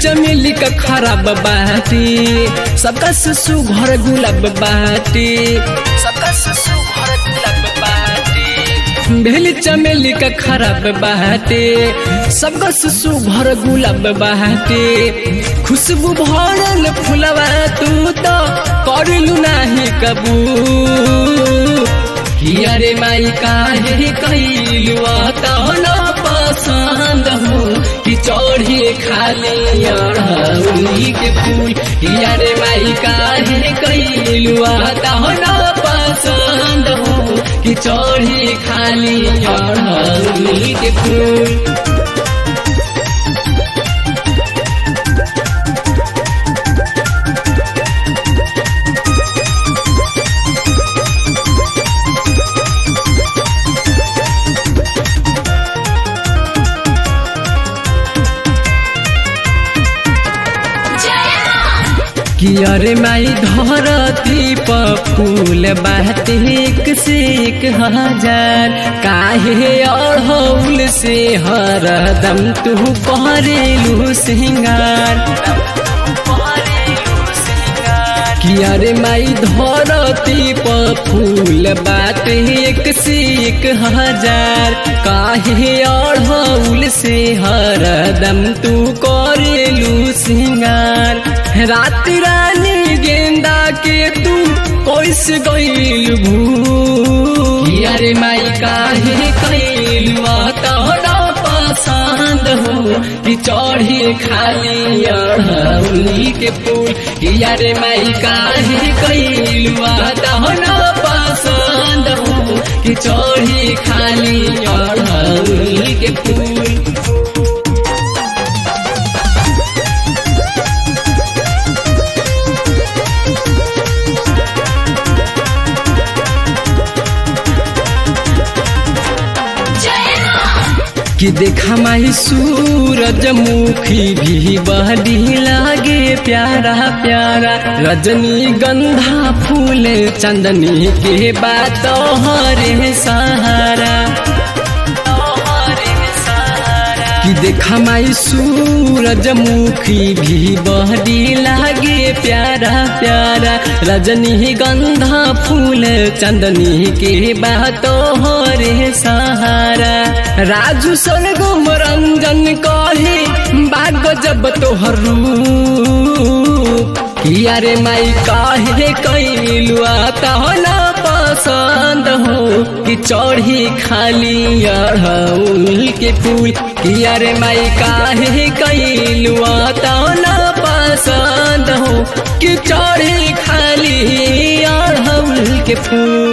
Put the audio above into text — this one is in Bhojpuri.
चमेली का खराब बाटे सबका सुघर गुलाब बाटे सबका सुघर गुलाब बाटे भेली चमेली का खराब बाटे सबका सुघर गुलाब बाटे खुशबू भरल फुलवा तू तो करलू नाही कबूल अरे माई काहे कैलू तो न पसंद हो कि चढ़ी खाली अड़हुल के फूल अरे माई काहे कैलू तो न पसंद हो कि चढ़ी खाली अड़हुल के फूल कि अरे माई धरती पर फूल बाटे एक से एक हजार काहे अड़हुल से हरदम तू करेलू सिंगार कि अरे माई धरती पर फूल बाटे एक से एक हजार काहे अड़हुल से हरदम तू करेलू सिंगार रात रानी गेंदा के तू कैसे गईल भू अरे माई काहे कैलू तो न पसंद हो कि चढ़ी खाली अड़हुल के फूल अरे माई काहे कैलू तो न पसंद हो कि चढ़ी खाली अड़हुल के फूल कि देखा माही सूरजमुखी भी बड़ी लागे प्यारा प्यारा रजनी गंधा फूल चंदनी के बात हरे सहारा कि देखा माई सूरजमुखी भी बड़ी लागे प्यारा प्यारा रजनी गंधा फूल चंदनी के बात हरे सहारा राजू सरगम रंजन कहे बाग जब तोहर रूप कि अरे माई काहे कैलू तो न पसंद हो कि चढ़ी खाली अड़हुल के फूल कि अरे माई काहे कैलू तो न पसंद हो कि चढ़ी खाली अड़हुल के फूल।